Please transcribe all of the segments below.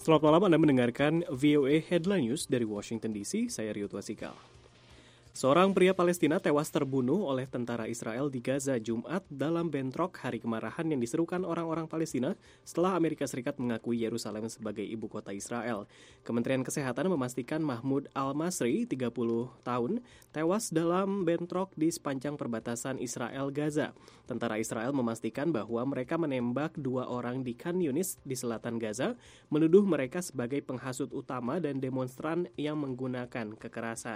Selamat malam, Anda mendengarkan VOA Headline News dari Washington DC, saya Rio Twasikal. Seorang pria Palestina tewas terbunuh oleh tentara Israel di Gaza Jumat dalam bentrok hari kemarahan yang diserukan orang-orang Palestina setelah Amerika Serikat mengakui Yerusalem sebagai ibu kota Israel. Kementerian Kesehatan memastikan Mahmoud Al-Masri, 30 tahun, tewas dalam bentrok di sepanjang perbatasan Israel-Gaza. Tentara Israel memastikan bahwa mereka menembak 2 orang di Khan Yunis di selatan Gaza, menuduh mereka sebagai penghasut utama dan demonstran yang menggunakan kekerasan.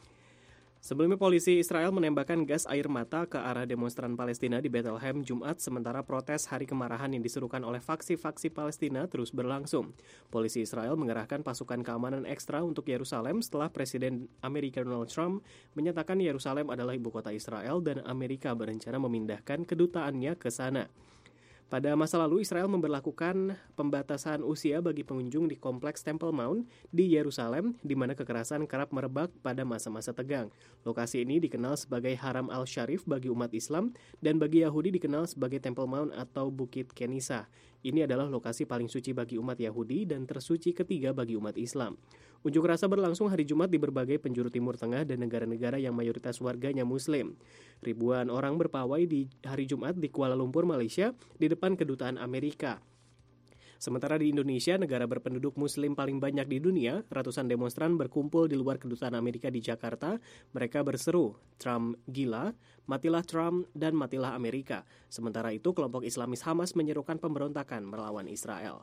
Sebelumnya polisi Israel menembakkan gas air mata ke arah demonstran Palestina di Bethlehem Jumat, sementara protes hari kemarahan yang diserukan oleh faksi-faksi Palestina terus berlangsung. Polisi Israel mengerahkan pasukan keamanan ekstra untuk Yerusalem setelah Presiden Amerika Donald Trump menyatakan Yerusalem adalah ibu kota Israel dan Amerika berencana memindahkan kedutaannya ke sana. Pada masa lalu, Israel memberlakukan pembatasan usia bagi pengunjung di kompleks Temple Mount di Yerusalem, di mana kekerasan kerap merebak pada masa-masa tegang. Lokasi ini dikenal sebagai Haram al-Sharif bagi umat Islam, dan bagi Yahudi dikenal sebagai Temple Mount atau Bukit Kenisa. Ini adalah lokasi paling suci bagi umat Yahudi dan tersuci ketiga bagi umat Islam. Unjuk rasa berlangsung hari Jumat di berbagai penjuru Timur Tengah dan negara-negara yang mayoritas warganya Muslim. Ribuan orang berpawai di hari Jumat di Kuala Lumpur, Malaysia, di depan kedutaan Amerika. Sementara di Indonesia, negara berpenduduk Muslim paling banyak di dunia, ratusan demonstran berkumpul di luar kedutaan Amerika di Jakarta. Mereka berseru, "Trump gila, matilah Trump dan matilah Amerika." Sementara itu, kelompok Islamis Hamas menyerukan pemberontakan melawan Israel.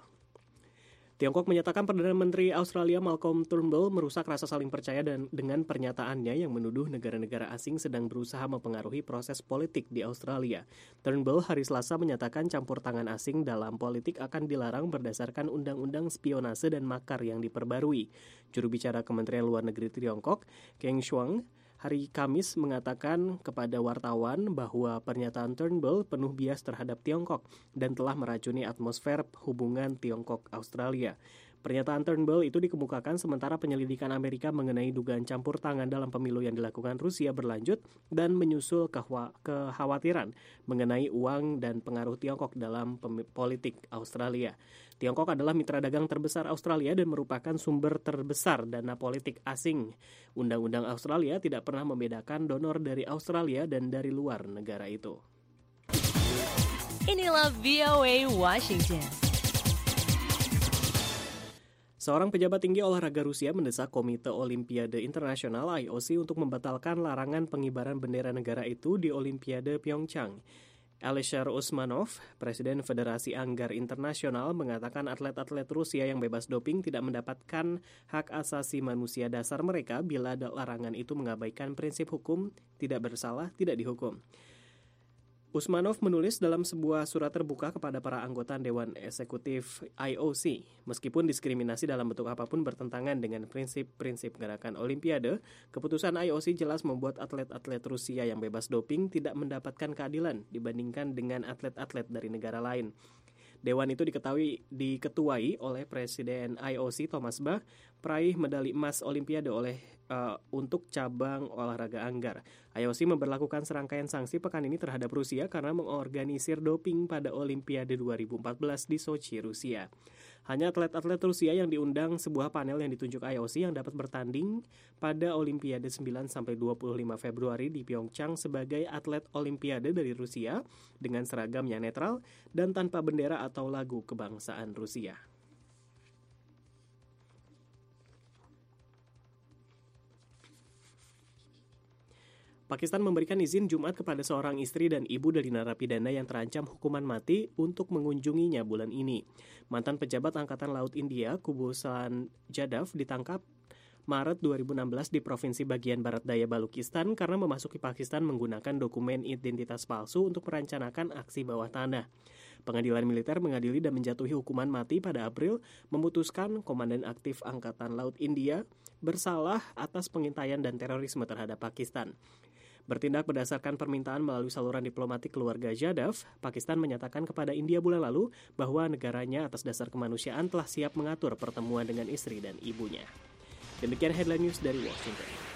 Tiongkok menyatakan Perdana Menteri Australia Malcolm Turnbull merusak rasa saling percaya dengan pernyataannya yang menuduh negara-negara asing sedang berusaha mempengaruhi proses politik di Australia. Turnbull hari Selasa menyatakan campur tangan asing dalam politik akan dilarang berdasarkan undang-undang spionase dan makar yang diperbarui. Juru bicara Kementerian Luar Negeri Tiongkok, Geng Shuang, hari Kamis mengatakan kepada wartawan bahwa pernyataan Turnbull penuh bias terhadap Tiongkok dan telah meracuni atmosfer hubungan Tiongkok-Australia. Pernyataan Turnbull itu dikemukakan sementara penyelidikan Amerika mengenai dugaan campur tangan dalam pemilu yang dilakukan Rusia berlanjut dan menyusul kekhawatiran mengenai uang dan pengaruh Tiongkok dalam politik Australia. Tiongkok adalah mitra dagang terbesar Australia dan merupakan sumber terbesar dana politik asing. Undang-undang Australia tidak pernah membedakan donor dari Australia dan dari luar negara itu. Inilah VOA Washington. Seorang pejabat tinggi olahraga Rusia mendesak Komite Olimpiade Internasional IOC untuk membatalkan larangan pengibaran bendera negara itu di Olimpiade Pyeongchang. Alisher Usmanov, Presiden Federasi Anggar Internasional, mengatakan atlet-atlet Rusia yang bebas doping tidak mendapatkan hak asasi manusia dasar mereka bila larangan itu mengabaikan prinsip hukum tidak bersalah, tidak dihukum. Usmanov menulis dalam sebuah surat terbuka kepada para anggota Dewan Eksekutif IOC. Meskipun diskriminasi dalam bentuk apapun bertentangan dengan prinsip-prinsip gerakan Olimpiade, keputusan IOC jelas membuat atlet-atlet Rusia yang bebas doping tidak mendapatkan keadilan dibandingkan dengan atlet-atlet dari negara lain. Dewan itu diketuai oleh Presiden IOC Thomas Bach, peraih medali emas Olimpiade untuk cabang olahraga anggar. IOC memberlakukan serangkaian sanksi pekan ini terhadap Rusia karena mengorganisir doping pada Olimpiade 2014 di Sochi, Rusia. Hanya atlet-atlet Rusia yang diundang sebuah panel yang ditunjuk IOC yang dapat bertanding pada Olimpiade 9-25 Februari di Pyeongchang sebagai atlet Olimpiade dari Rusia dengan seragam yang netral dan tanpa bendera atau lagu kebangsaan Rusia. Pakistan memberikan izin Jumat kepada seorang istri dan ibu dari narapidana yang terancam hukuman mati untuk mengunjunginya bulan ini. Mantan pejabat Angkatan Laut India, Kubusan Jadhav, ditangkap Maret 2016 di provinsi bagian barat daya Balochistan karena memasuki Pakistan menggunakan dokumen identitas palsu untuk merencanakan aksi bawah tanah. Pengadilan militer mengadili dan menjatuhi hukuman mati pada April, memutuskan Komandan Aktif Angkatan Laut India bersalah atas pengintaian dan terorisme terhadap Pakistan. Bertindak berdasarkan permintaan melalui saluran diplomatik keluarga Jadhav, Pakistan menyatakan kepada India bulan lalu bahwa negaranya atas dasar kemanusiaan telah siap mengatur pertemuan dengan istri dan ibunya. Demikian headline news dari Washington.